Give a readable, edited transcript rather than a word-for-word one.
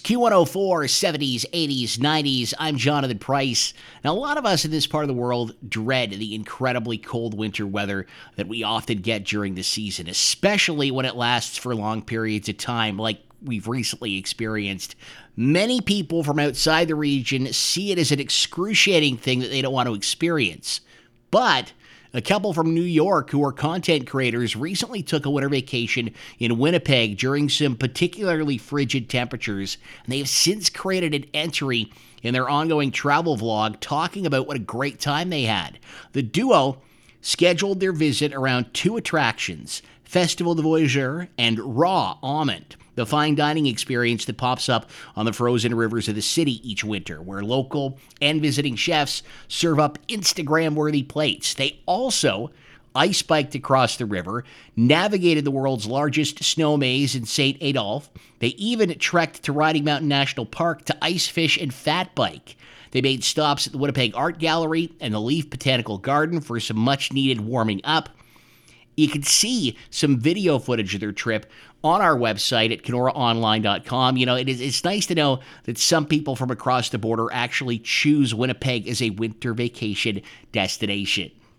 Q104, 70s, 80s, 90s. I'm Jonathan Price. Now, a lot of us in this part of the world dread the incredibly cold winter weather that we often get during the season, especially when it lasts for long periods of time, like we've recently experienced. Many people from outside the region see it as an excruciating thing that they don't want to experience. But a couple from New York who are content creators recently took a winter vacation in Winnipeg during some particularly frigid temperatures, and they have since created an entry in their ongoing travel vlog talking about what a great time they had. The duo scheduled their visit around two attractions, Festival de Voyageurs and Raw Almond, the fine dining experience that pops up on the frozen rivers of the city each winter, where local and visiting chefs serve up Instagram-worthy plates. They also ice biked across the river, navigated the world's largest snow maze in St. Adolphe. They even trekked to Riding Mountain National Park to ice fish and fat bike. They made stops at the Winnipeg Art Gallery and the Leaf Botanical Garden for some much-needed warming up. You can see some video footage of their trip on our website at KenoraOnline.com. You know, it's nice to know that some people from across the border actually choose Winnipeg as a winter vacation destination.